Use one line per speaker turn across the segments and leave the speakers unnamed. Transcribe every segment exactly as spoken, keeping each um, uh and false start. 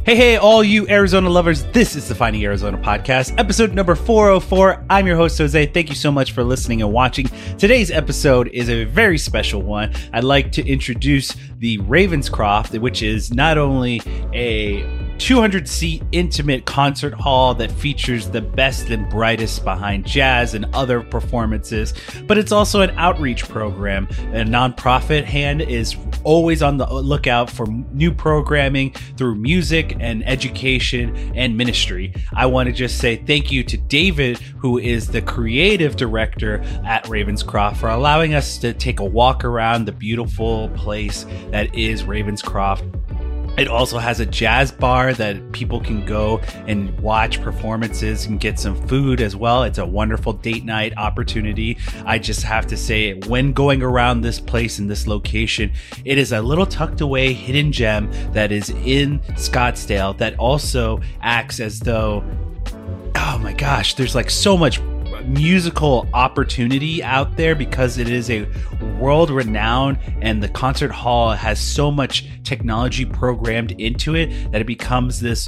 Hey, hey, all you Arizona lovers, this is the Finding Arizona podcast, episode number four oh four. I'm your host, Jose. Thank you so much for listening and watching. Today's episode is a very special one. I'd like to introduce the Ravenscroft, which is not only a two hundred seat intimate concert hall that features the best and brightest behind jazz and other performances, but it's also an outreach program. A nonprofit hand is always on the lookout for new programming through music and education and ministry. I want to just say thank you to David, who is the creative director at Ravenscroft, for allowing us to take a walk around the beautiful place that is Ravenscroft. It also has a jazz bar that people can go and watch performances and get some food as well. It's a wonderful date night opportunity. I just have to say, when going around this place and this location, it is a little tucked away hidden gem that is in Scottsdale that also acts as though, oh my gosh, there's like so much musical opportunity out there because it is a world renowned and the concert hall has so much technology programmed into it that it becomes this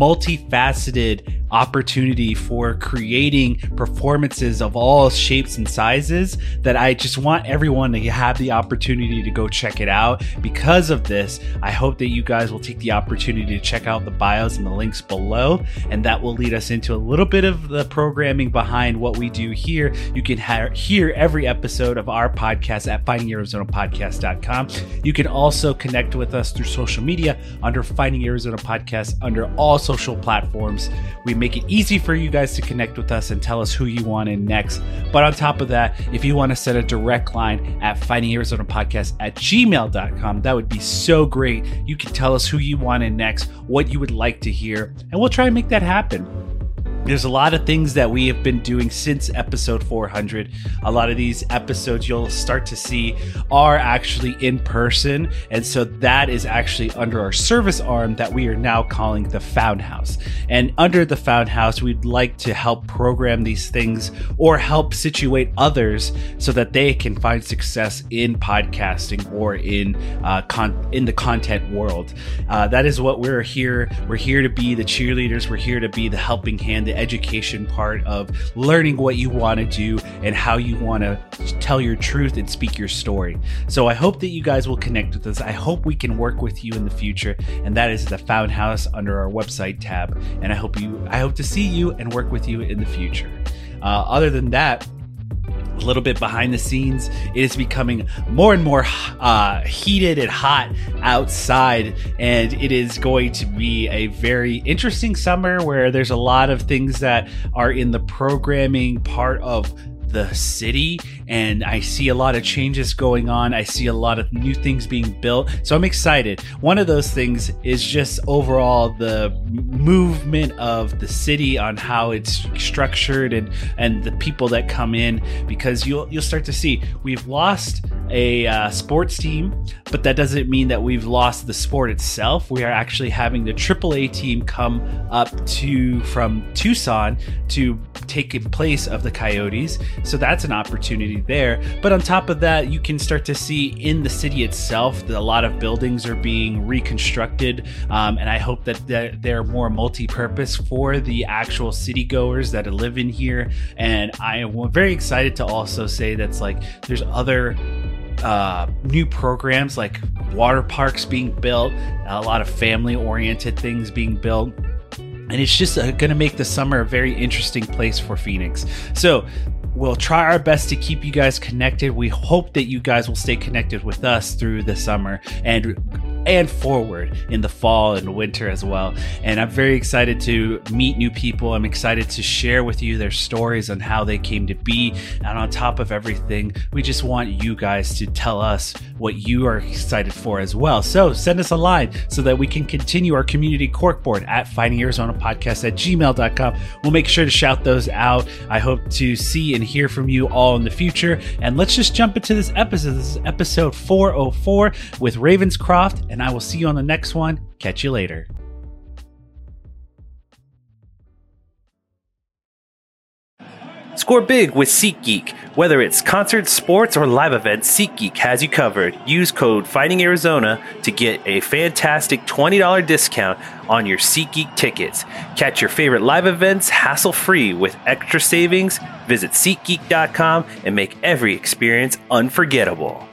multifaceted opportunity for creating performances of all shapes and sizes that I just want everyone to have the opportunity to go check it out. Because of this, I hope that you guys will take the opportunity to check out the bios and the links below, and that will lead us into a little bit of the programming behind what we do here. You can ha- hear every episode of our podcast at finding arizona podcast dot com. You can also connect with us through social media under Finding Arizona Podcast under all social platforms. We make it easy for you guys to connect with us and tell us who you want in next. But on top of that, if you want to set a direct line at finding arizona podcast at gmail dot com, that would be so great. You can tell us who you want in next, what you would like to hear, and we'll try and make that happen. There's a lot of things that we have been doing since episode four hundred. A lot of these episodes you'll start to see are actually in person. And so that is actually under our service arm that we are now calling the Found House. And under the Found House, we'd like to help program these things or help situate others so that they can find success in podcasting or in uh, con- in the content world. Uh, that is what we're here. We're here to be the cheerleaders. We're here to be the helping hand, the education part of learning what you want to do and how you want to tell your truth and speak your story. So I hope that you guys will connect with us. I hope we can work with you in the future, and that is the Found House under our website tab. And I hope you, I hope to see you and work with you in the future. Uh, other than that, a little bit behind the scenes, it is becoming more and more uh, heated and hot outside, and it is going to be a very interesting summer where there's a lot of things that are in the programming part of the city, and I see a lot of changes going on. I see a lot of new things being built, so I'm excited. One of those things is just overall the movement of the city on how it's structured and and the people that come in, because you'll you'll start to see we've lost a uh, sports team, but that doesn't mean that we've lost the sport itself. We are actually having the triple A team come up to from Tucson to take in place of the Coyotes. So that's an opportunity there. But on top of that, you can start to see in the city itself that a lot of buildings are being reconstructed. Um, and I hope that they're, they're more multi-purpose for the actual city goers that live in here. And I am very excited to also say that's like there's other uh, new programs like water parks being built, a lot of family-oriented things being built. And it's just uh, going to make the summer a very interesting place for Phoenix. So we'll try our best to keep you guys connected. We hope that you guys will stay connected with us through the summer and and forward in the fall and winter as well. And I'm very excited to meet new people. I'm excited to share with you their stories on how they came to be. And on top of everything, we just want you guys to tell us what you are excited for as well. So send us a line so that we can continue our community corkboard at finding arizona podcast at gmail dot com. We'll make sure to shout those out. I hope to see and hear from you all in the future. And let's just jump into this episode. This is episode four oh four with Ravenscroft, and I will see you on the next one. Catch you later. Score big with SeatGeek. Whether it's concerts, sports, or live events, SeatGeek has you covered. Use code FindingArizona to get a fantastic twenty dollars discount on your SeatGeek tickets. Catch your favorite live events hassle-free with extra savings. Visit SeatGeek dot com and make every experience unforgettable.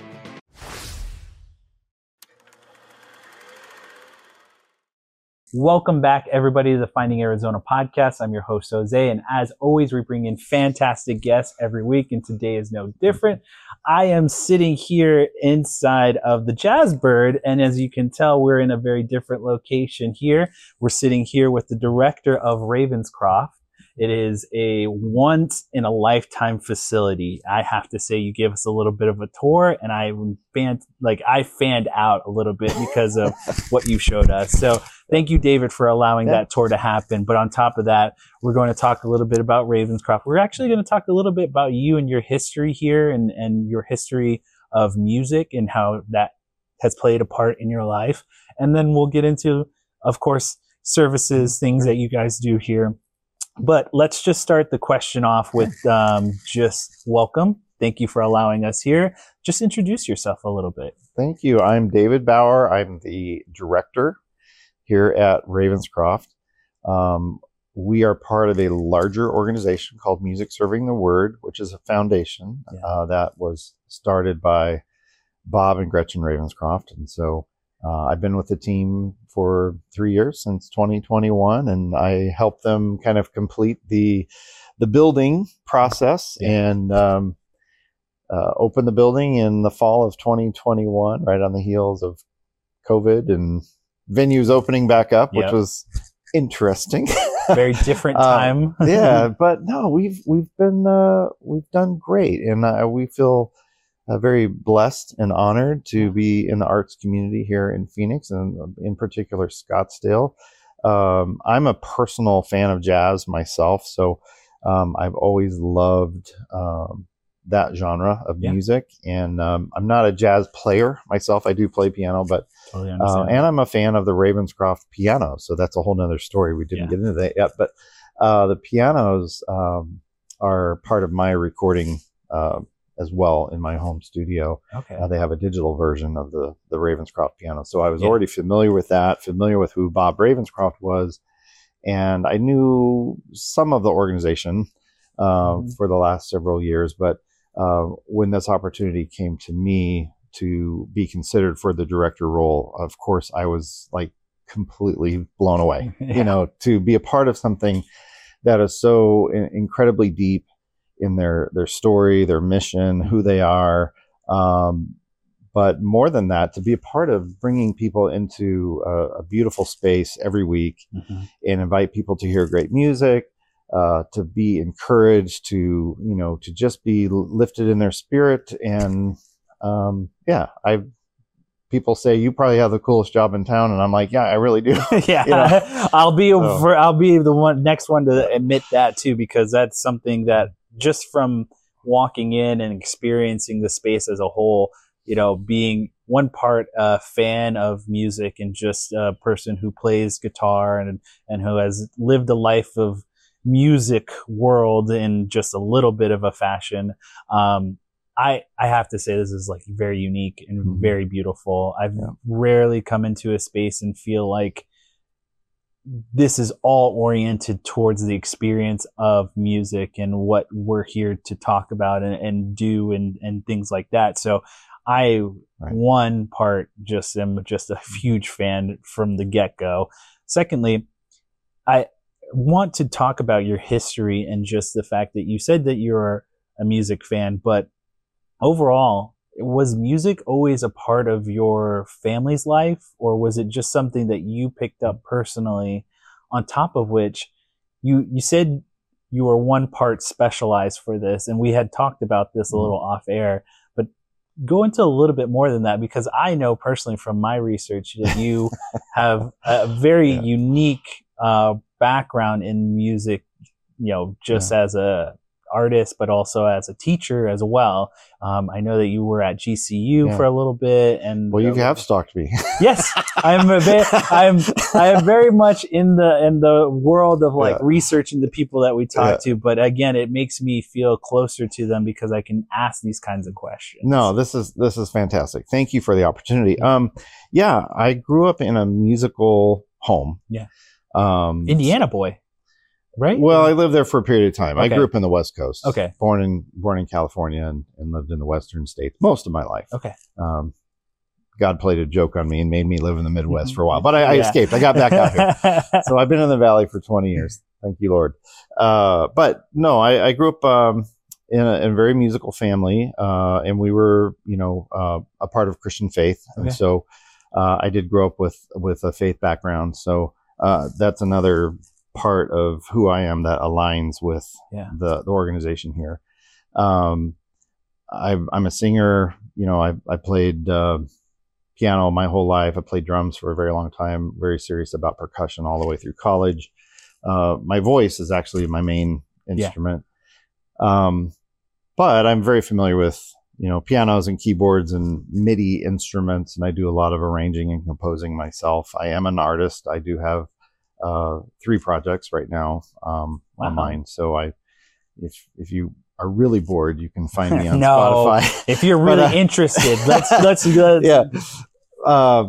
Welcome back, everybody, to the Finding Arizona podcast. I'm your host, Jose, and as always, we bring in fantastic guests every week, and today is no different. I am sitting here inside of the Jazzbird, and as you can tell, we're in a very different location here. We're sitting here with the director of Ravenscroft. It is a once-in-a-lifetime facility. I have to say, you gave us a little bit of a tour, and I fanned, like, I fanned out a little bit because of what you showed us. So thank you, David, for allowing yeah. that tour to happen. But on top of that, we're going to talk a little bit about Ravenscroft. We're actually going to talk a little bit about you and your history here and, and your history of music and how that has played a part in your life. And then we'll get into, of course, services, things that you guys do here. But let's just start the question off with um, just welcome. Thank you for allowing us here. Just introduce yourself a little bit.
Thank you. I'm David Bauer. I'm the director here at Ravenscroft. Um, we are part of a larger organization called Music Serving the Word, which is a foundation yeah. uh, that was started by Bob and Gretchen Ravenscroft. And so uh, I've been with the team for three years, since twenty twenty-one, and I helped them kind of complete the the building process yeah. and um, uh, open the building in the fall of twenty twenty-one, right on the heels of COVID and venues opening back up, which yep. was interesting.
Very different time.
uh, yeah, but no, we've we've been uh, we've done great, and uh, we feel uh, very blessed and honored to be in the arts community here in Phoenix, and in particular Scottsdale. Um, I'm a personal fan of jazz myself, so um, I've always loved um, that genre of yeah. music, and um, I'm not a jazz player myself. I do play piano, but totally uh, and I'm a fan of the Ravenscroft piano, so that's a whole nother story. We didn't yeah. get into that yet, but uh, the pianos um, are part of my recording uh, as well in my home studio.
Okay,
uh, they have a digital version of the the Ravenscroft piano, so I was yeah. already familiar with that, familiar with who Bob Ravenscroft was, and I knew some of the organization uh, mm-hmm. for the last several years, but Uh, when this opportunity came to me to be considered for the director role, of course, I was like completely blown away, yeah. you know, to be a part of something that is so in- incredibly deep in their, their story, their mission, who they are. Um, but more than that, to be a part of bringing people into a, a beautiful space every week mm-hmm. and invite people to hear great music. Uh, to be encouraged, to, you know, to just be lifted in their spirit. And, um, yeah, I, people say you probably have the coolest job in town. And I'm like, yeah, I really do.
yeah.
You know?
I'll be,
so.
for, I'll be the one next one to admit that too, because that's something that just from walking in and experiencing the space as a whole, you know, being one part a fan of music and just a person who plays guitar and, and who has lived a life of music world in just a little bit of a fashion. Um, I I have to say this is like very unique and mm-hmm. very beautiful. I've yeah. rarely come into a space and feel like this is all oriented towards the experience of music and what we're here to talk about and, and do and, and things like that. So I, right. one part, just am just a huge fan from the get-go. Secondly, I want to talk about your history and just the fact that you said that you're a music fan, but overall, was music always a part of your family's life, or was it just something that you picked up personally? On top of which, you you said you were one part specialized for this, and we had talked about this a little off air, but go into a little bit more than that, because I know personally from my research that you have a very yeah. unique uh, background in music, you know, just yeah. as a artist, but also as a teacher as well. Um, I know that you were at G C U
Yeah.
for a little bit, and
Well, you
uh,
have stalked me.
yes, I'm a bit, I'm I am very much in the in the world of like
Yeah.
researching the people that we talk
Yeah.
to. But again, it makes me feel closer to them because I can ask these kinds of questions.
No, this is this is fantastic. Thank you for the opportunity. Um, yeah, I grew up in a musical home.
Yeah.
Um,
Indiana boy, right?
Well, I lived there for a period of time. I
Okay.
grew up in the West Coast.
Okay.
Born in born in California and, and lived in the Western states most of my life.
Okay.
Um, God played a joke on me and made me live in the Midwest for a while, but I, I
Yeah.
escaped. I got back out here. So I've been in the Valley for twenty years. Thank you, Lord. Uh, but no, I, I grew up um, in, a, in a very musical family, uh, and we were, you know, uh, a part of Christian faith,
Okay.
and so uh, I did grow up with with a faith background. So uh, that's another part of who I am that aligns with
Yeah.
the the organization here. Um, I've, I'm a singer. You know, I I played. Uh, piano my whole life. I played drums for a very long time, very serious about percussion all the way through college. Uh, my voice is actually my main instrument. Yeah. Um, but I'm very familiar with, you know, pianos and keyboards and MIDI instruments, and I do a lot of arranging and composing myself. I am an artist. I do have uh, three projects right now um,
Wow.
on mine. So I, if if you are really bored, you can find me on
No,
Spotify.
If you're really
But, uh,
interested, let's let's, let's
yeah. Uh,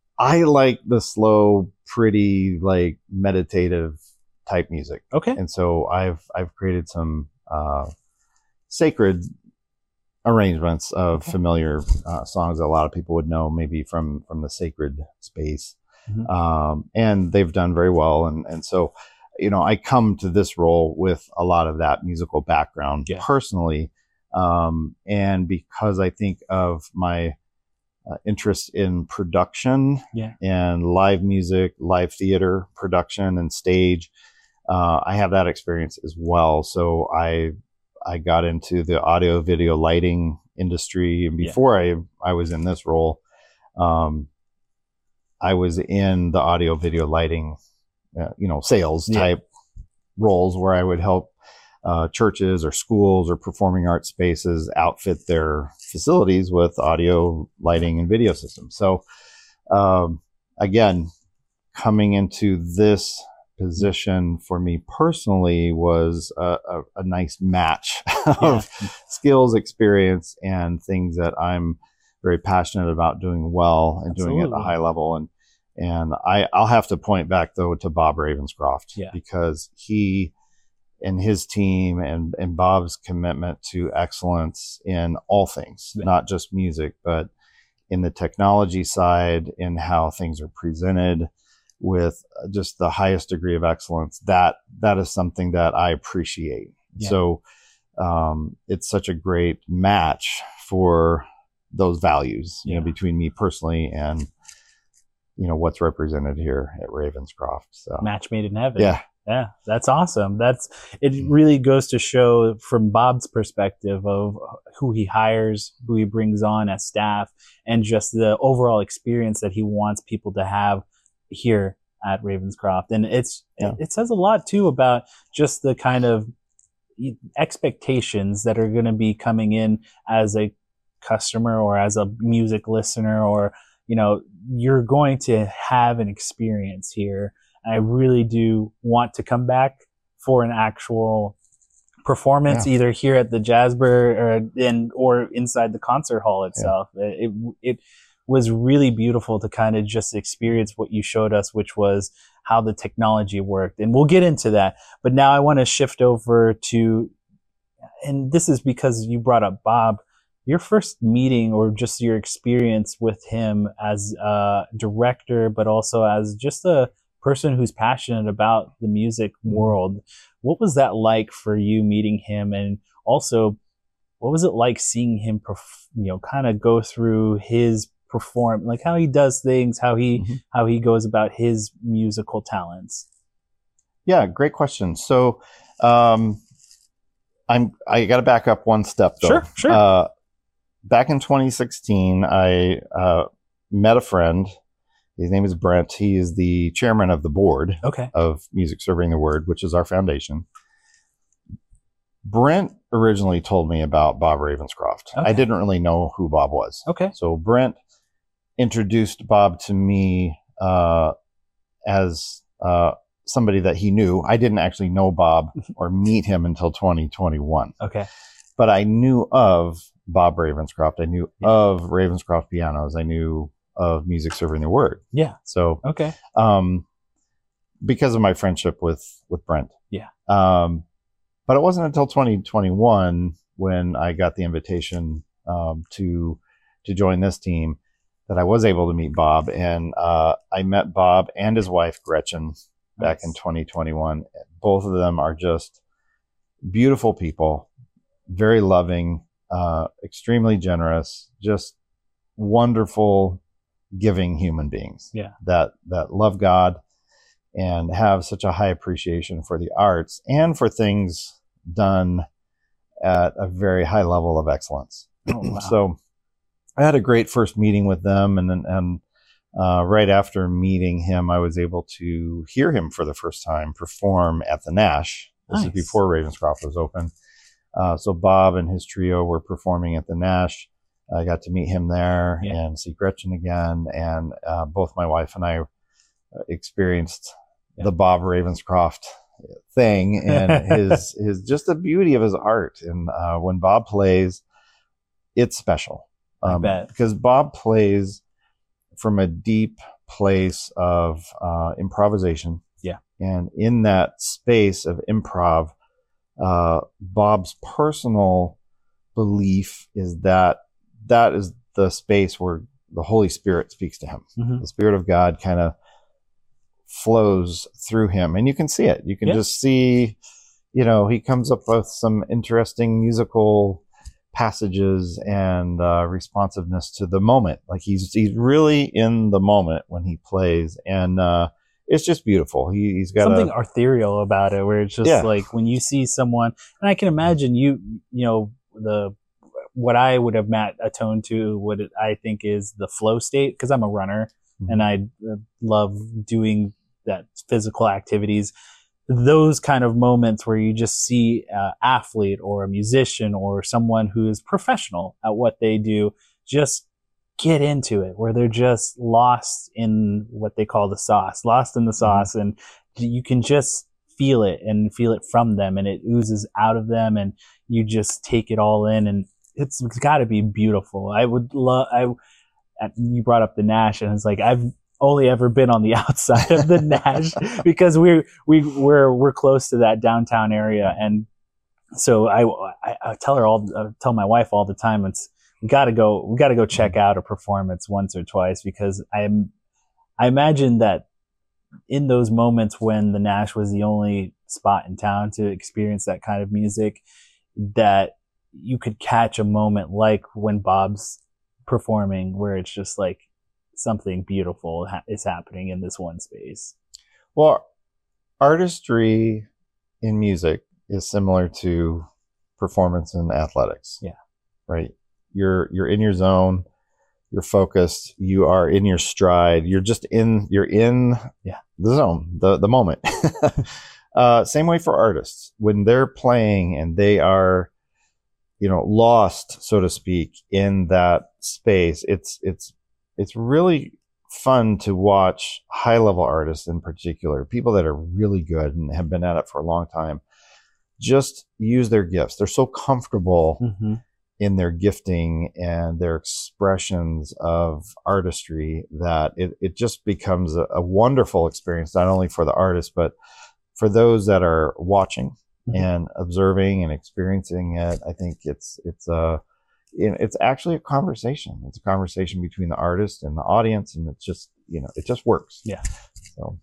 I like the slow, pretty, like meditative type music.
Okay.
And so I've I've created some uh, sacred arrangements of
Okay.
familiar uh, songs that a lot of people would know, maybe from from the sacred space,
Mhm.
um, and they've done very well. And and so, you know, I come to this role with a lot of that musical background
Yeah.
personally, um, and because I think of my uh, interest in production
Yeah.
and live music, live theater production, and stage. Uh, I have that experience as well. So I I got into the audio video lighting industry, and before yeah. I I was in this role, um, I was in the audio video lighting, uh, you know, sales
Yeah.
type roles where I would help uh, churches or schools or performing arts spaces outfit their facilities with audio, lighting, and video systems. So, um, again, coming into this position for me personally was a, a, a nice match of
Yeah.
skills, experience, and things that I'm very passionate about doing well and
Absolutely.
doing at a high level. And and I, I'll have to point back though to Bob Ravenscroft,
Yeah.
because he and his team and, and Bob's commitment to excellence in all things,
Yeah.
not just music, but in the technology side, in how things are presented with just the highest degree of excellence. That, that is something that I appreciate.
Yeah.
So, um, it's such a great match for those values, you
Yeah.
know, between me personally and, you know, what's represented here at Ravenscroft. So
Match made in heaven.
yeah.
Yeah, that's awesome. That's it. Really goes to show from Bob's perspective of who he hires, who he brings on as staff, and just the overall experience that he wants people to have here at Ravenscroft. And it's
Yeah.
it, it says a lot too about just the kind of expectations that are going to be coming in as a customer or as a music listener, or you know, you're going to have an experience here. I really do want to come back for an actual performance,
Yeah.
either here at the Jasper or in or inside the concert hall itself. Yeah. It, it it was really beautiful to kind of just experience what you showed us, which was how the technology worked, and we'll get into that. But now I want to shift over to, and this is because you brought up Bob. Your first meeting or just your experience with him as a director, but also as just a person who's passionate about the music world. What was that like for you meeting him? And also, what was it like seeing him, perf- you know, kind of go through his perform, like how he does things, how he, mm-hmm. how he goes about his musical talents?
Yeah, great question. So, um, I'm, I got to back up one step though.
Sure, sure.
Uh, back in twenty sixteen, I, uh, met a friend. His name is Brent. He is the chairman of the board
okay.
of Music Serving the Word, which is our foundation. Brent originally told me about Bob Ravenscroft.
Okay.
I didn't really know who Bob was.
Okay.
So Brent introduced Bob to me uh, as uh, somebody that he knew. I didn't actually know Bob or meet him until twenty twenty-one.
Okay.
But I knew of Bob Ravenscroft. I knew
Yeah.
of Ravenscroft Pianos. I knew of Music Serving the Word.
Yeah.
So,
Okay.
um, because of my friendship with, with Brent.
Yeah.
Um, but it wasn't until twenty twenty-one when I got the invitation, um, to, to join this team that I was able to meet Bob. And, uh, I met Bob and his wife, Gretchen, back
Nice.
in twenty twenty-one. Both of them are just beautiful people, very loving, uh, extremely generous, just wonderful, giving human beings.
Yeah.
That, that love God and have such a high appreciation for the arts and for things done at a very high level of excellence.
Oh, wow.
So I had a great first meeting with them, and and uh, right after meeting him, I was able to hear him for the first time perform at the Nash. This
Nice.
is before Ravenscroft was open. Uh, so Bob and his trio were performing at the Nash. I got to meet him there
Yeah.
and see Gretchen again, and uh, both my wife and I experienced
Yeah.
the Bob Ravenscroft thing and his his just the beauty of his art. And uh, when Bob plays, it's special.
I
Um,
bet.
because Bob plays from a deep place of uh, improvisation.
Yeah.
And in that space of improv, uh, Bob's personal belief is that that is the space where the Holy Spirit speaks to him.
Mhm.
The Spirit of God kind of flows through him, and you can see it. You can
Yeah.
just see, you know, he comes up with some interesting musical passages and uh, responsiveness to the moment. Like he's he's really in the moment when he plays, and uh, it's just beautiful. He, he's got
Something
a,
ethereal about it, where it's just
Yeah.
like when you see someone, and I can imagine you, you know, the what I would have Matt atoned to, what it, I think is the flow state, because I'm a runner
Mhm.
and I uh, love doing that physical activities. Those kind of moments where you just see an athlete or a musician or someone who is professional at what they do just get into it, where they're just lost in what they call the sauce, lost in the sauce, and you can just feel it and feel it from them, and it oozes out of them, and you just take it all in, and it's, it's got to be beautiful. I would love. I you brought up the Nash, and it's like I've only ever been on the outside of the Nash because we we we're we're close to that downtown area, and so I I, I tell her all I tell my wife all the time, it's we got to go we got to go check out a performance once or twice, because I'm I imagine that in those moments when the Nash was the only spot in town to experience that kind of music, that you could catch a moment like when Bob's performing, where it's just like something beautiful ha- is happening in this one space.
well, artistry in music is similar to performance in athletics.
Yeah.
Right. You're you're in your zone. You're focused. You are in your stride. You're just in. You're in
Yeah.
the zone, the the moment. uh, same way for artists when they're playing and they are, you know, lost, so to speak, in that space. It's it's it's really fun to watch high level artists, in particular, people that are really good and have been at it for a long time, just use their gifts. They're so comfortable
Mm-hmm.
in their gifting and their expressions of artistry that it, it just becomes a, a wonderful experience, not only for the artist, but for those that are watching
Mhm.
and observing and experiencing it. I think it's, it's a, it's actually a conversation. It's a conversation between the artist and the audience. And it's just, you know, it just works.
Yeah.
So,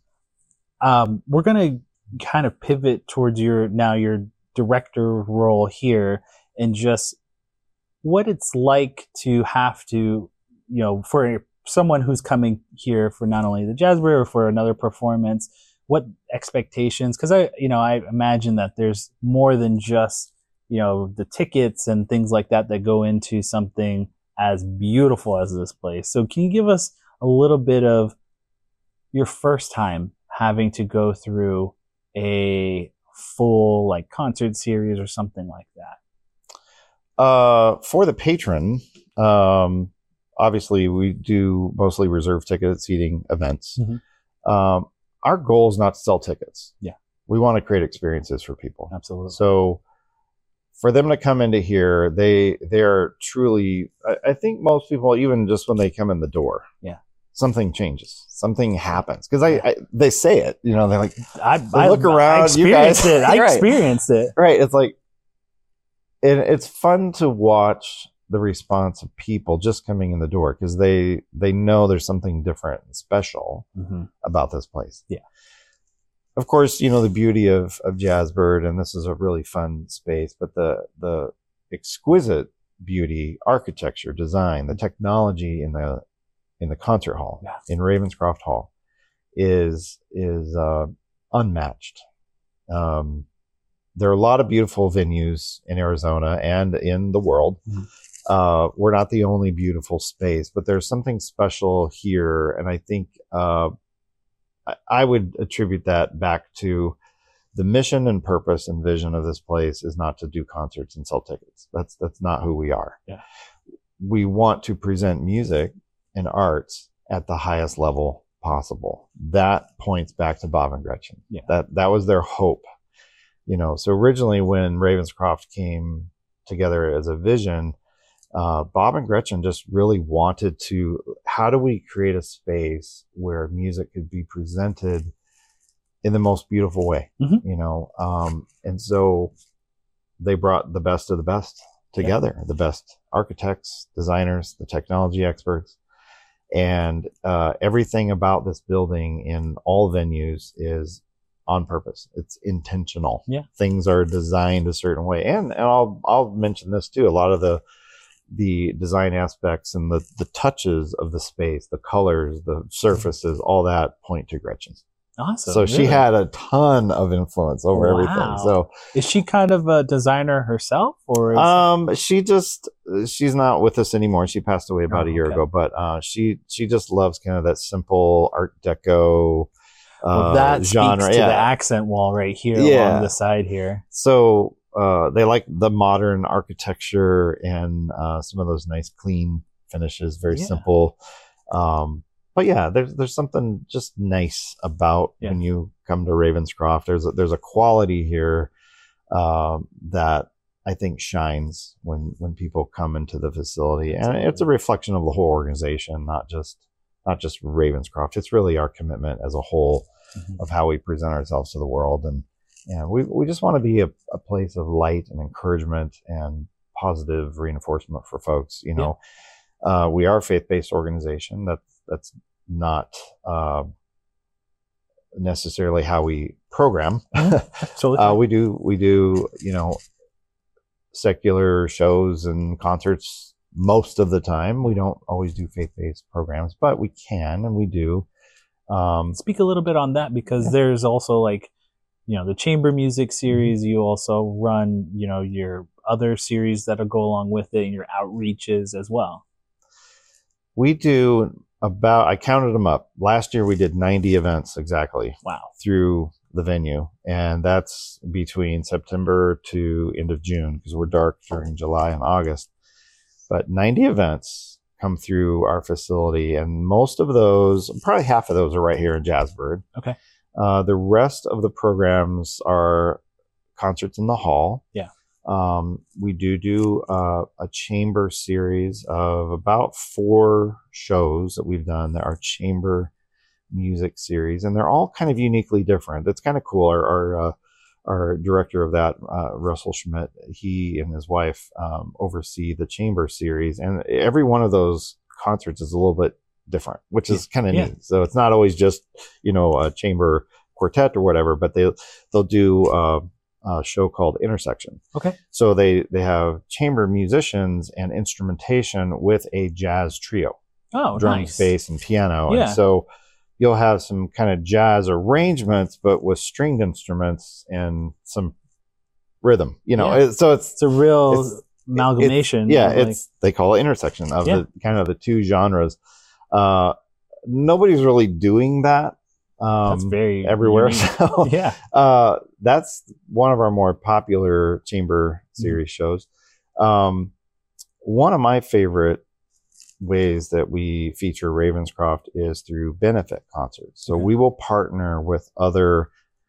Um, we're going to kind of pivot towards your, now your director role here, and just what it's like to have to, you know, for someone who's coming here for not only the Jazzberry or for another performance, what expectations, because I, you know, I imagine that there's more than just, you know, the tickets and things like that that go into something as beautiful as this place. So can you give us a little bit of your first time having to go through a
full like concert series or something like that?
Uh, for the patron, um, obviously we do mostly reserve ticket seating events. Mm-hmm. Um, our goal is not to sell tickets.
Yeah.
We want to create experiences for people.
Absolutely.
So for them to come into here, they they are truly, I, I think most people, even just when they come in the door,
yeah,
something changes, something happens. Because I, I they say it, you know, they're like,
I,
they
I
look around,
I experienced
you guys,
it. I
right.
experienced it.
Right. It's like, and it's fun to watch the response of people just coming in the door because they they know there's something different and special mm-hmm. about this place.
Yeah.
Of course, you know, the beauty of, of Jazzbird, and this is a really fun space, but the the exquisite beauty, architecture, design, the technology in the in the concert hall,
yeah.
in Ravenscroft Hall, is is uh, unmatched. Um, there are a lot of beautiful venues in Arizona and in the world. Mm-hmm. Uh, we're not the only beautiful space, but there's something special here, and I think uh, I, I would attribute that back to the mission and purpose and vision of this place is not to do concerts and sell tickets. That's that's not who we are.
Yeah.
We want to present music and arts at the highest level possible. That points back to Bob and Gretchen.
Yeah. That
that was their hope. You know, so originally when Ravenscroft came together as a vision, uh, Bob and Gretchen just really wanted to, how do we create a space where music could be presented in the most beautiful way, mm-hmm. you know? Um, and so they brought the best of the best together, yeah. the best architects, designers, the technology experts, and uh, everything about this building in all venues is on purpose. It's intentional.
Yeah.
Things are designed a certain way. And, and I'll, I'll mention this too. A lot of the, the design aspects and the, the touches of the space, the colors, the surfaces, all that point to Gretchen.
Awesome.
So
really?
she had a ton of influence over
wow.
everything. So
is she kind of a designer herself or? Is
um, she just, she's not with us anymore. She passed away about
oh,
a year
okay.
ago, but, uh, she, she just loves kind of that simple Art Deco,
well, that
uh, genre.
speaks to
yeah.
the accent wall right here
yeah.
along the side here.
So, uh, they like the modern architecture and, uh, some of those nice clean finishes, very yeah. simple. Um, But yeah, there's there's something just nice about yeah. when you come to Ravenscroft. There's a, there's a quality here um, that I think shines when when people come into the facility, and it's a reflection of the whole organization, not just not just Ravenscroft. It's really our commitment as a whole mm-hmm. of how we present ourselves to the world, and yeah, we we just want to be a, a place of light and encouragement and positive reinforcement for folks. You know, yeah. uh, we are a faith-based organization. That's that's not uh, necessarily how we program.
So
uh, we do we do you know secular shows and concerts most of the time. We don't always do faith-based programs, but we can and we do. Um,
Speak a little bit on that because yeah. there's also like you know the chamber music series. Mm-hmm. You also run you know your other series that'll go along with it and your outreaches as well.
We do. About, I counted them up. Last year we did ninety events exactly.
Wow.
Through the venue. And that's between September to end of June because we're dark during July and August. But ninety events come through our facility, and most of those, probably half of those are right here in Jazzbird.
Okay.
Uh, the rest of the programs are concerts in the hall.
Yeah.
Um, we do do uh, a chamber series of about four shows that we've done that are chamber music series, and they're all kind of uniquely different. It's kind of cool. Our our, uh, our director of that, uh, Russell Schmidt, he and his wife um, oversee the chamber series, and every one of those concerts is a little bit different, which is kind of
yeah.
neat. So it's not always just you know a chamber quartet or whatever, but they they'll do. Uh, A show called Intersection.
Okay.
So they they have chamber musicians and instrumentation with a jazz trio.
Oh,
drums,
nice.
bass, and piano.
Yeah.
And so you'll have some kind of jazz arrangements, but with stringed instruments and some rhythm. You know,
yeah.
so it's
it's a real
it's,
amalgamation.
It's, yeah,
like,
it's they call it intersection of
yeah.
the kind of the two genres. Uh, nobody's really doing that Um,
That's very
everywhere.
unique.
So,
Yeah.
uh, that's one of our more popular chamber series
Mm-hmm.
shows. Um, one of my favorite ways that we feature Ravenscroft is through benefit concerts. So
Okay.
we will partner with other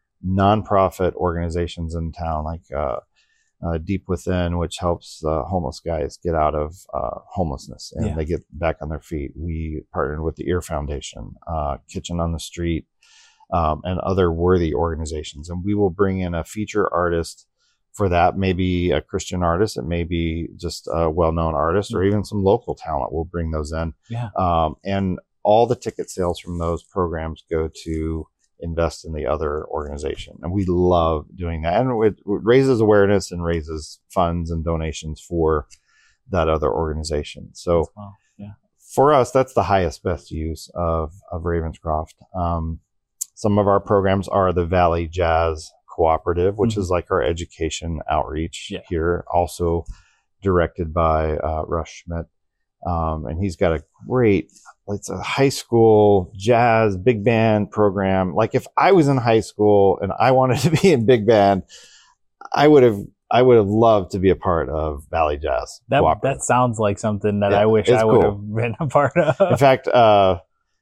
nonprofit organizations in town, like uh, uh, Deep Within, which helps uh, homeless guys get out of uh, homelessness and
Yeah.
they get back on their feet. We partnered with the Ear Foundation, uh, Kitchen on the Street, um, and other worthy organizations. And we will bring in a feature artist for that, maybe a Christian artist, it may be just a well-known artist, or even some local talent. We'll bring those in.
Yeah.
Um, and all the ticket sales from those programs go to invest in the other organization. And we love doing that. And it raises awareness and raises funds and donations for that other organization. So
Wow. Yeah.
for us, that's the highest, best use of, of Ravenscroft. Um, some of our programs are the Valley Jazz Cooperative, which
Mm-hmm.
is like our education outreach
Yeah.
here, also directed by uh, Rush Schmidt. Um, and he's got a great, it's a high school jazz big band program. Like if I was in high school and I wanted to be in big band, I would have, I would have loved to be a part of Valley Jazz
That
Cooperative.
that sounds like something that
Yeah,
I wish
it's
I would
cool.
have been a part of.
In fact, uh,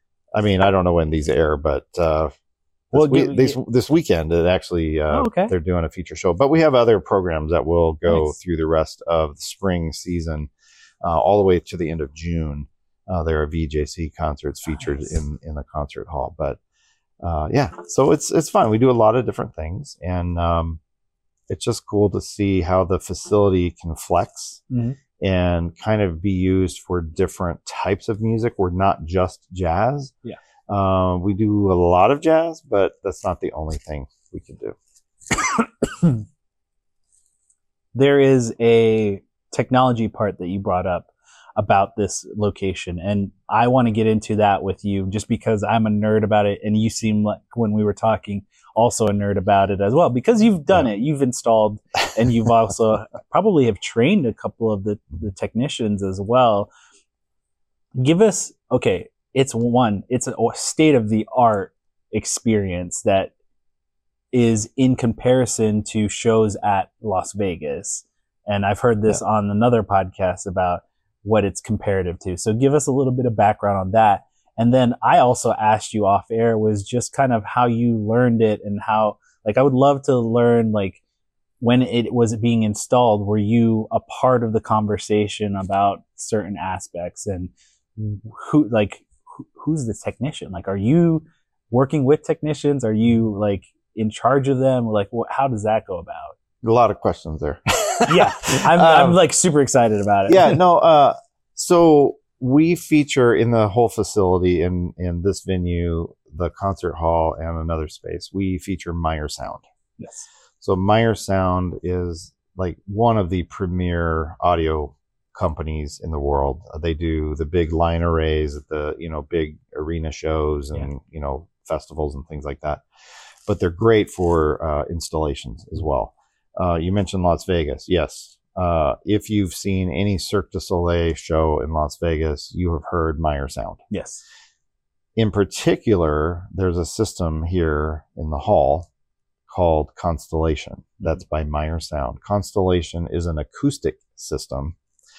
I mean, I don't know when these air, but, uh,
Well,
this, we-
give-
this, this weekend, it actually, uh,
Oh, okay.
they're doing a feature show, but we have other programs that will go
Nice.
through the rest of the spring season, uh, all the way to the end of June. Uh, there are V J C concerts featured
Nice.
in, in the concert hall, but, uh, yeah, so it's, it's fun. We do a lot of different things, and, um, it's just cool to see how the facility can flex
Mhm.
and kind of be used for different types of music. We're not just jazz.
Yeah.
Uh, we do a lot of jazz, but that's not the only thing we can do.
There is a technology part that you brought up about this location, and I want to get into that with you just because I'm a nerd about it, and you seem like, when we were talking, also a nerd about it as well, because you've done
Yeah.
it, you've installed, and you've also probably have trained a couple of the, the technicians as well. Give us, okay, it's one, it's a state of the art experience that is in comparison to shows at Las Vegas. And I've heard this on another podcast about what it's comparative to. So give us a little bit of background on that. And then I also asked you off air was just kind of how you learned it and how, like, I would love to learn, like, when it was being installed, were you a part of the conversation about certain aspects, and who, like, who, who's the technician? Like, are you working with technicians? Are you like in charge of them? Like, what, how does that go about?
A lot of questions there.
Yeah. I'm,
Um,
I'm like super excited about it.
yeah, no, uh, so we feature in the whole facility in, in this venue, the concert hall and another space, we feature Meyer Sound.
Yes.
So Meyer Sound is like one of the premier audio companies in the world. They do the big line arrays at the, you know, big arena shows and,
Yeah.
you know, festivals and things like that. But they're great for uh, installations as well. Uh, you mentioned Las Vegas. Yes. Uh, if you've seen any Cirque du Soleil show in Las Vegas, you have heard Meyer Sound.
Yes.
In particular, there's a system here in the hall called Constellation. That's by Meyer Sound. Constellation is an acoustic system.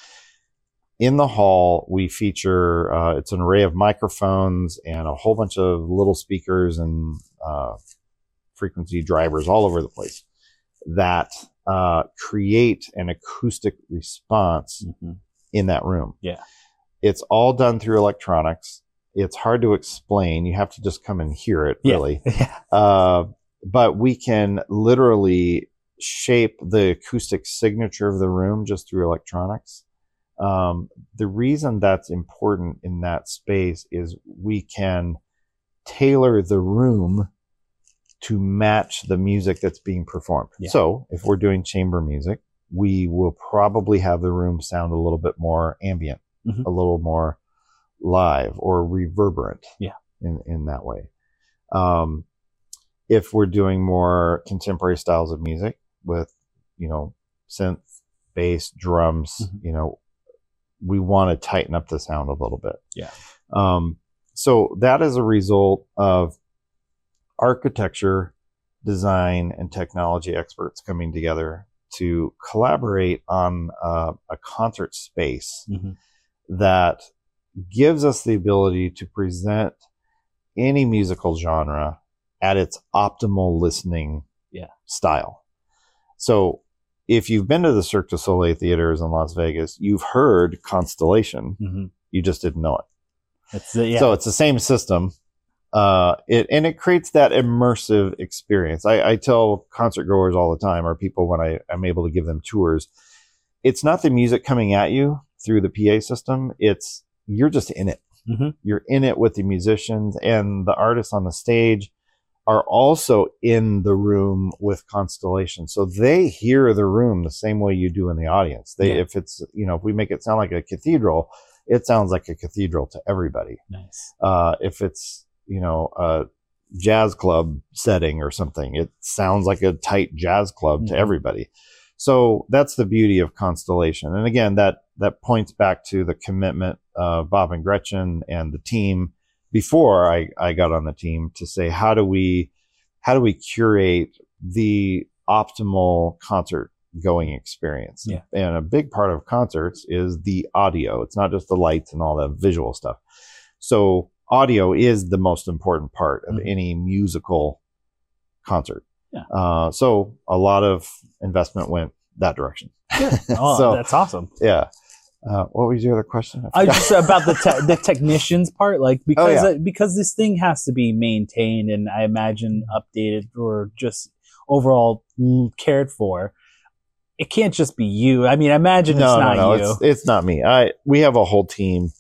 In the hall, we feature, uh, it's an array of microphones and a whole bunch of little speakers and uh, frequency drivers all over the place that uh, create an acoustic response
Mm-hmm.
in that room.
Yeah.
It's all done through electronics. It's hard to explain. You have to just come and hear it,
Yeah.
really.
Yeah.
Uh, but we can literally shape the acoustic signature of the room just through electronics. Um, the reason that's important in that space is we can tailor the room to match the music that's being performed.
Yeah.
So if we're doing chamber music, we will probably have the room sound a little bit more ambient,
Mhm.
a little more live or reverberant.
Yeah.
in, in that way. Um, if we're doing more contemporary styles of music with, you know, synth, bass, drums,
Mhm.
you know, we want to tighten up the sound a little bit.
Yeah.
Um, so that is a result of architecture, design, and technology experts coming together to collaborate on uh, a concert space
Mhm.
that gives us the ability to present any musical genre at its optimal listening
Yeah.
style. So if you've been to the Cirque du Soleil theaters in Las Vegas, you've heard Constellation.
Mhm.
You just didn't know it.
It's the, yeah.
So it's the same system. Uh, it and it creates that immersive experience. I, I tell concert goers all the time, or people when I, I'm able to give them tours, it's not the music coming at you through the P A system. It's you're just in it.
Mhm.
You're in it with the musicians, and the artists on the stage are also in the room with Constellation. So they hear the room the same way you do in the audience. They,
Yeah.
if it's, you know, if we make it sound like a cathedral, it sounds like a cathedral to everybody.
Nice.
Uh, if it's, you know, a jazz club setting or something, it sounds like a tight jazz club to
Mhm.
everybody. So that's the beauty of Constellation. And again, that, that points back to the commitment of Bob and Gretchen and the team before I, I got on the team to say, how do we, how do we curate the optimal concert going experience?
Yeah.
And a big part of concerts is the audio. It's not just the lights and all the visual stuff. So audio is the most important part of
Mhm.
any musical concert.
Yeah.
Uh, so a lot of investment went that direction.
Oh,
So-
that's awesome.
Yeah. Uh, what was your other question?
I was just about the te- the technicians part, like because
Oh, yeah.
uh, because this thing has to be maintained and I imagine updated or just overall mm, cared for. It can't just be you. I mean, I imagine
no,
it's
no,
not
no,
you.
It's, it's not me. I we have a whole team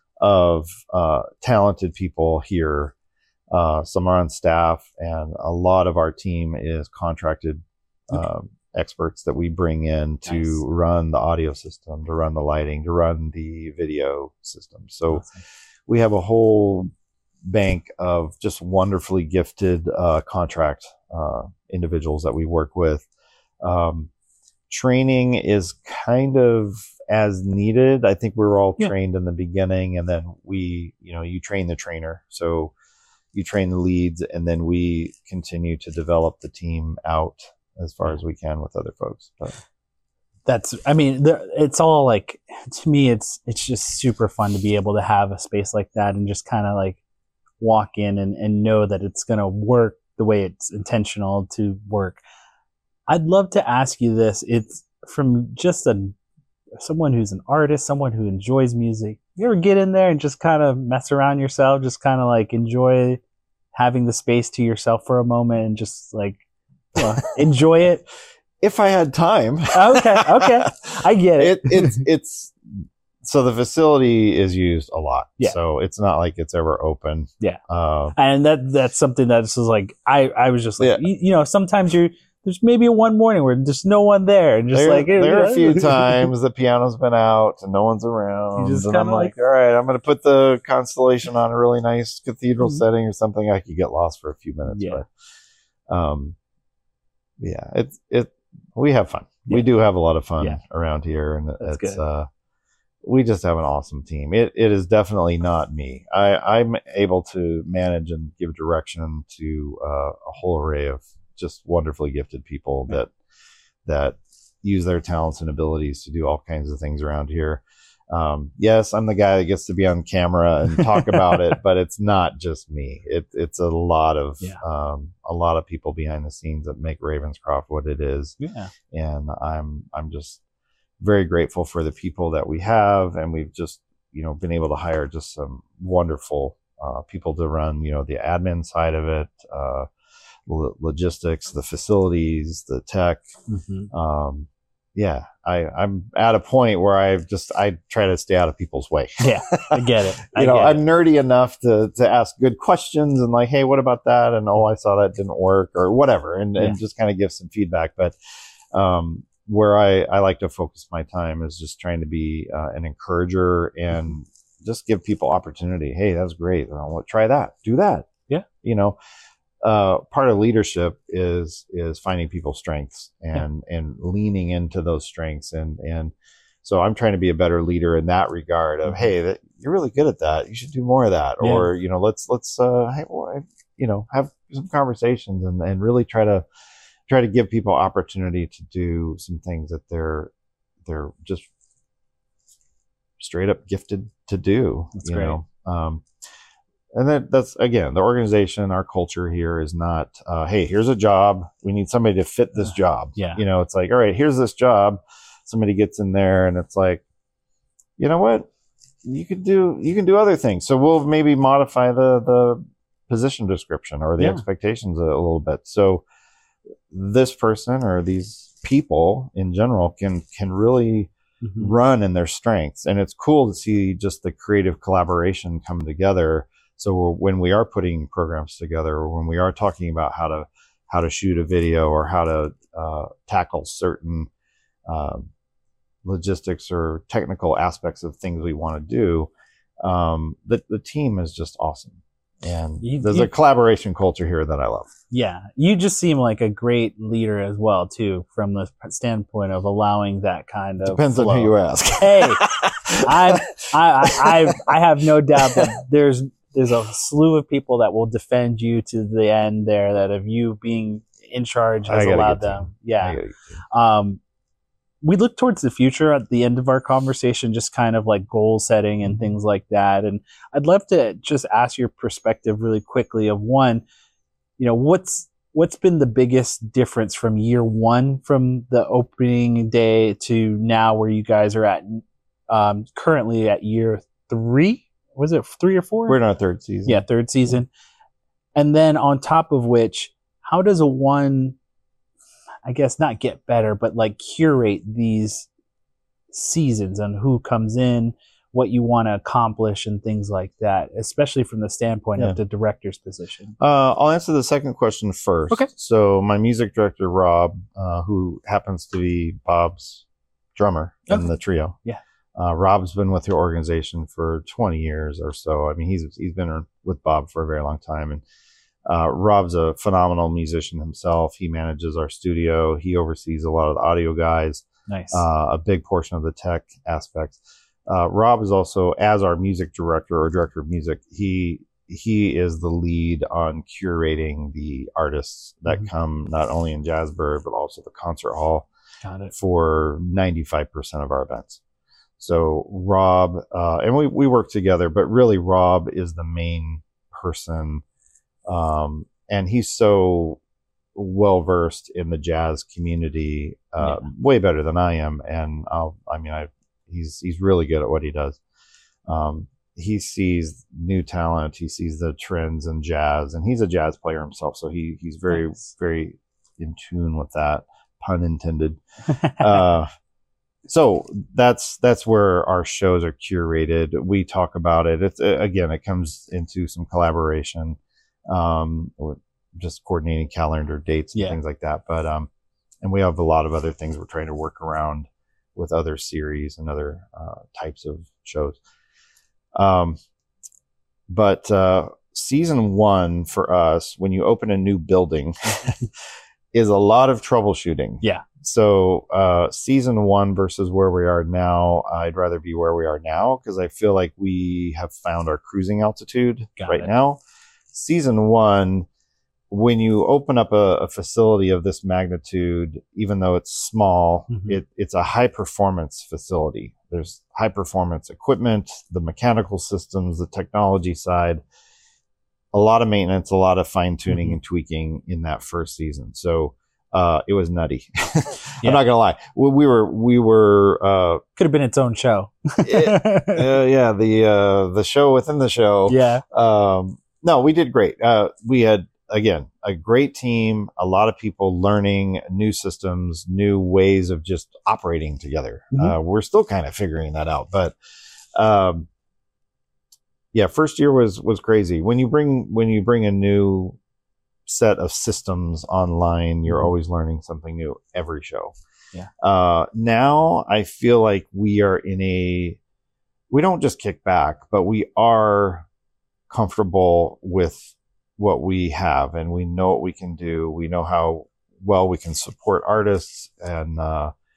of uh, talented people here. Uh, some are on staff, and a lot of our team is contracted
Okay.
um, experts that we bring in to
Nice.
run the audio system, to run the lighting, to run the video system. So
Awesome.
we have a whole bank of just wonderfully gifted uh, contract uh, individuals that we work with. Um, training is kind of as needed. I think we were all
Yeah.
trained in the beginning, and then we, you know, you train the trainer. So you train the leads, and then we continue to develop the team out as far as we can with other folks. But
That's I mean, there, it's all like to me it's it's just super fun to be able to have a space like that and just kind of like walk in and, and know that it's going to work the way it's intentional to work. I'd love to ask you this. It's from just a someone who's an artist, someone who enjoys music. You ever get in there and just kind of mess around yourself, just kind of like enjoy having the space to yourself for a moment and just like well, enjoy it?
if I had time,
Okay, okay. I get it.
it, it's it's so the facility is used a lot.
Yeah.
So it's not like it's ever open.
Yeah.
Uh,
And that that's something that's just like I, I was just like
Yeah.
you, you know sometimes you're there's maybe one morning where there's no one there and just
there,
like
there are a few times the piano's been out and no one's around,
You just
and I'm
kinda
like,
like-
all right, I'm going to put the Constellation on a really nice cathedral
Mhm.
setting or something. I could get lost for a few minutes.
Yeah.
But, um, yeah, it's it. We have fun. We
Yeah.
do have a lot of fun
Yeah.
around here, and
That's
it's
good.
uh, we just have an awesome team. It it is definitely not me. I I'm able to manage and give direction to uh, a whole array of just wonderfully gifted people
Yeah.
that that use their talents and abilities to do all kinds of things around here. Um, yes, I'm the guy that gets to be on camera and talk about it, but it's not just me. It, it's a lot of
Yeah.
um, a lot of people behind the scenes that make Ravenscroft what it is,
Yeah.
and I'm I'm just very grateful for the people that we have, and we've just you know been able to hire just some wonderful uh, people to run you know the admin side of it, uh, lo- logistics, the facilities, the tech.
Mhm.
Um, yeah, I, I'm at a point where I've just I try to stay out of people's way.
Yeah, I get it. I
you know,
get
I'm
it.
nerdy enough to to ask good questions and like, hey, what about that? And oh, I saw that didn't work or whatever, and,
Yeah.
and just kind of give some feedback. But um, where I I like to focus my time is just trying to be uh, an encourager and just give people opportunity. Hey, that's great. Well, try that. Do that.
Yeah.
You know. Uh, part of leadership is is finding people's strengths and and leaning into those strengths and and so I'm trying to be a better leader in that regard of
Mhm.
hey that you're really good at that, you should do more of that,
Yeah.
or you know let's let's uh hey, well, you know, have some conversations and, and really try to try to give people opportunity to do some things that they're they're just straight up gifted to do.
That's
you
great.
know. Um, and that that's again, the organization, our culture here is not, uh, hey, here's a job. We need somebody to fit this job.
Yeah.
You know, it's like, all right, here's this job. Somebody gets in there and it's like, you know what? You could do you can do other things. So we'll maybe modify the the position description or the
Yeah.
expectations a, a little bit. So this person or these people in general can can really
Mhm.
run in their strengths, and it's cool to see just the creative collaboration come together. So we're, when we are putting programs together, or when we are talking about how to how to shoot a video or how to uh, tackle certain uh, logistics or technical aspects of things we want to do, um, the the team is just awesome, and
You-
there's
you-
a collaboration culture here that I love.
Yeah, you just seem like a great leader as well, too, from the standpoint of allowing that kind of
Depends on
flow.
who you ask.
Hey, I, I, I, I have no doubt that there's there's a slew of people that will defend you to the end there. That of you being in charge
I
has
got a
allowed
good
them.
team.
Yeah.
I gotta-
Um, we look towards the future at the end of our conversation, just kind of like goal setting and things like that. And I'd love to just ask your perspective really quickly of one, you know, what's what's been the biggest difference from year one, from the opening day to now where you guys are at, um, currently at year three? Was it three or four?
We're in our third season.
Yeah, third season. And then on top of which, how does a one, I guess not get better, but like curate these seasons and who comes in, what you want to accomplish and things like that, especially from the standpoint
Yeah.
of the director's position.
Uh, I'll answer the second question first.
Okay.
So my music director, Rob, uh, who happens to be Bob's drummer in
Okay.
the trio.
Yeah.
Uh, Rob's been with the organization for twenty years or so. I mean, he's he's been with Bob for a very long time. And uh, Rob's a phenomenal musician himself. He manages our studio. He oversees a lot of the audio guys,
Nice.
uh, a big portion of the tech aspects. Uh, Rob is also, as our music director or director of music, he he is the lead on curating the artists that
Mhm.
come not only in Jazzbird but also the concert hall
Got it.
for ninety-five percent of our events. So Rob, uh, and we, we work together, but really Rob is the main person. Um, and he's so well versed in the jazz community, uh,
Yeah.
way better than I am. And I'll, I mean, I, he's, he's really good at what he does. Um, he sees new talent. He sees the trends in jazz, and he's a jazz player himself. So he, he's very,
Nice.
very in tune with that, pun intended. uh, so that's that's where our shows are curated. We talk about it. It's uh, again, it comes into some collaboration, um, with just coordinating calendar dates and
Yeah.
things like that. But um, and we have a lot of other things we're trying to work around with other series and other uh, types of shows. Um, but uh, season one for us, when you open a new building, is a lot of troubleshooting.
Yeah.
So uh, season one versus where we are now, I'd rather be where we are now because I feel like we have found our cruising altitude
Got
right
it.
now. Season one, when you open up a, a facility of this magnitude, even though it's small,
Mhm.
it, it's a high performance facility. There's high performance equipment, the mechanical systems, the technology side, a lot of maintenance, a lot of fine tuning
Mhm.
and tweaking in that first season. So uh, it was nutty.
Yeah.
I'm not gonna lie. We, we were we were uh,
Could have been its own show.
It- uh, yeah the uh, the show within the show.
Yeah.
Um, no, we did great. Uh, we had, again, a great team, a lot of people learning new systems, new ways of just operating together.
Mhm.
Uh, we're still kind of figuring that out, but, um, yeah, first year was, was crazy. When you bring, when you bring a new set of systems online, you're
Mhm.
always learning something new every show.
Yeah.
Uh, now I feel like we are in a, we don't just kick back, but we are comfortable with what we have, and we know what we can do. We know how well we can support artists, and uh,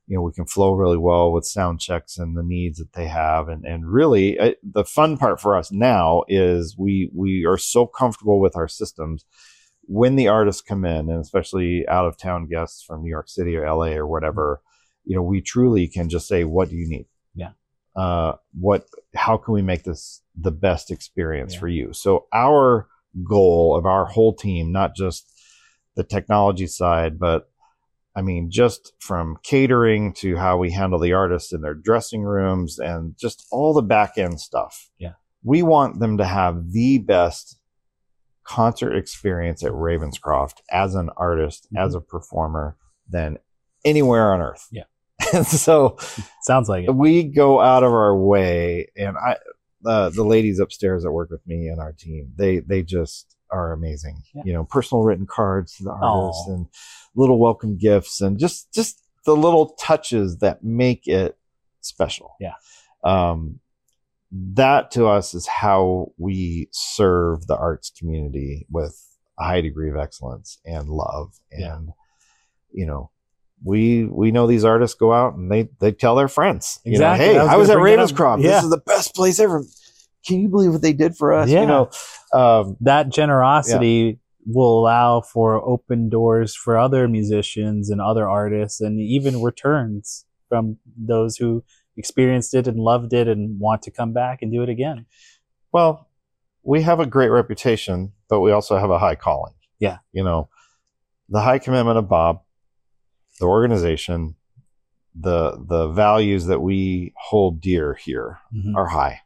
you know, we can flow really well with sound checks and the needs that they have. And, and really uh, the fun part for us now is we, we are so comfortable with our systems when the artists come in, and especially out of town guests from New York City or L A or whatever, you know, we truly can just say, what do you need?
Yeah.
Uh, what, how can we make this the best experience
yeah.
for you? So our goal of our whole team, not just the technology side, but I mean, just from catering to how we handle the artists in their dressing rooms and just all the back end stuff.
Yeah.
We want them to have the best concert experience at Ravenscroft as an artist, mm-hmm. as a performer than anywhere on earth.
Yeah.
And so
sounds like it.
We go out of our way, and I, uh, the ladies upstairs that work with me and our team, they, they just are amazing. Yeah. You know, personal written cards to the artists Aww. And little welcome gifts and just, just the little touches that make it special.
Yeah.
Um, that to us is how we serve the arts community with a high degree of excellence and love. And,
yeah.
you know, we, we know these artists go out and they, they tell their friends,
exactly.
you know, hey, I was, I was at Ravenscroft.
Yeah.
This is the best place ever. Can you believe what they did for us?
Yeah.
You know, um,
that generosity yeah. will allow for open doors for other musicians and other artists, and even returns from those who experienced it and loved it and want to come back and do it again.
Well, we have a great reputation, but we also have a high calling.
Yeah.
You know, the high commitment of Bob, the organization, the, the values that we hold dear here mm-hmm. are high.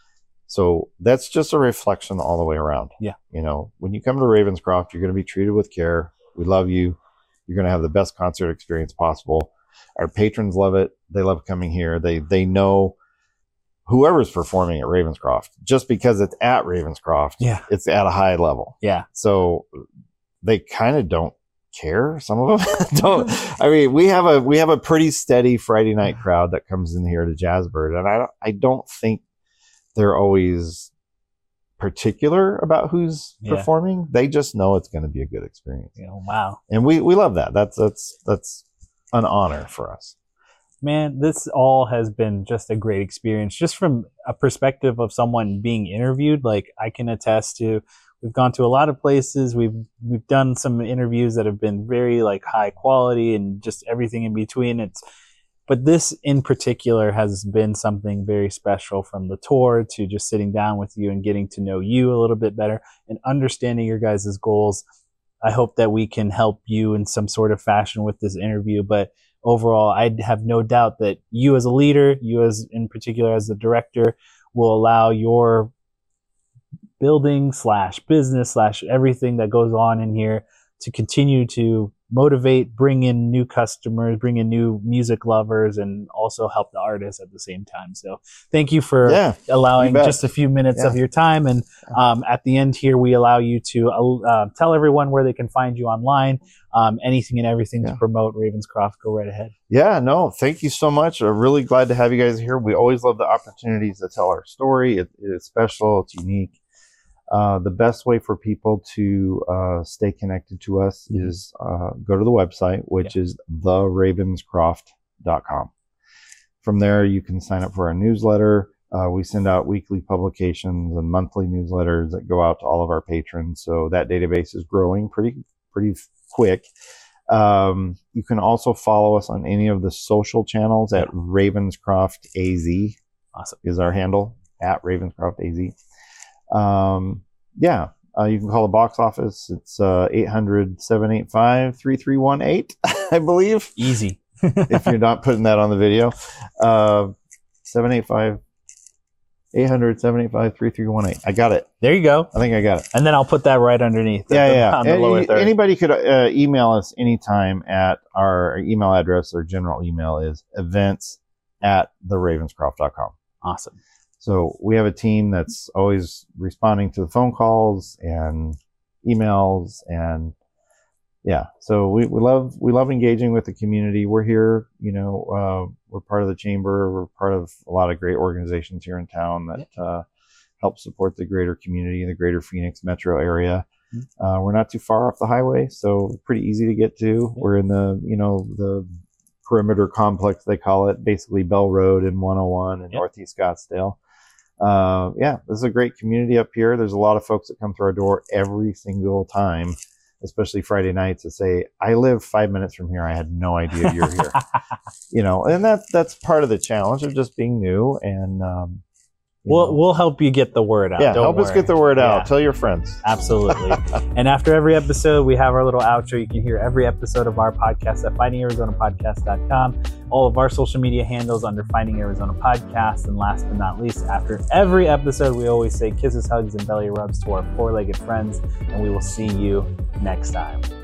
So that's just a reflection all the way around.
Yeah.
You know, when you come to Ravenscroft, you're going to be treated with care. We love you. You're going to have the best concert experience possible. Our patrons love it. They love coming here. They, they know whoever's performing at Ravenscroft, just because it's at Ravenscroft,
yeah.
it's at a high level.
Yeah.
So they kind of don't care. Some of them don't. I mean, we have a, we have a pretty steady Friday night crowd that comes in here to Jazzbird. And I don't, I don't think they're always particular about who's yeah. performing. They just know it's going to be a good experience.
Yeah, wow.
And we, we love that. That's, that's, that's an honor for us.
Man, this all has been just a great experience. Just from a perspective of someone being interviewed, like I can attest to, we've gone to a lot of places. We've, we've done some interviews that have been very like high quality and just everything in between. It's, But this in particular has been something very special, from the tour to just sitting down with you and getting to know you a little bit better and understanding your guys' goals. I hope that we can help you in some sort of fashion with this interview. But overall, I have no doubt that you as a leader, you as in particular as the director, will allow your building slash business slash everything that goes on in here to continue to motivate, bring in new customers, bring in new music lovers, and also help the artists at the same time. So thank you for
yeah,
allowing just a few minutes
yeah.
of your time. And um, at the end here, we allow you to uh, tell everyone where they can find you online, um, anything and everything yeah. to promote Ravenscroft. Go right ahead.
Yeah, no, thank you so much. I'm really glad to have you guys here. We always love the opportunities to tell our story. It, it's special. It's unique. Uh, the best way for people to uh, stay connected to us mm-hmm. is uh, go to the website, which yeah. is the ravenscroft dot com. From there, you can sign up for our newsletter. Uh, we send out weekly publications and monthly newsletters that go out to all of our patrons. So that database is growing pretty, pretty quick. Um, you can also follow us on any of the social channels at Ravenscroft A Z.
Awesome.
Is our handle, at Ravenscroft A Z. Um, yeah, uh, you can call the box office. It's, uh, eight hundred, seven eight five, three three one eight, I believe.
Easy.
If you're not putting that on the video, uh, seven eight five, eight hundred, seven eight five, three three one eight. I got it.
There you go.
I think I got it.
And then I'll put that right underneath.
Yeah,
the,
yeah.
On the
Any,
lower third.
Anybody could uh, email us anytime at our email address. Or general email is events at the ravenscroft dot com.
Awesome.
So we have a team that's always responding to the phone calls and emails, and yeah, so we, we love, we love engaging with the community. We're here, you know, uh, we're part of the chamber. We're part of a lot of great organizations here in town that, uh, help support the greater community in the greater Phoenix metro area. Uh, we're not too far off the highway, so pretty easy to get to. We're in the, you know, the perimeter complex, they call it, basically Bell Road and one oh one in
Yep.
Northeast Scottsdale. Uh, yeah, this is a great community up here. There's a lot of folks that come through our door every single time, especially Friday nights, to say, I live five minutes from here. I had no idea you're here. You know, and that that's part of the challenge of just being new. And um, you
We'll
know,
we'll help you get the word out.
yeah,
Don't
help us
worry.
get the word out.
Yeah.
Tell your friends.
Absolutely. And after every episode, we have our little outro. You can hear every episode of our podcast at finding arizona podcast dot com. All of our social media handles under Finding Arizona Podcast. And last but not least, after every episode, we always say kisses, hugs, and belly rubs to our four-legged friends. And we will see you next time.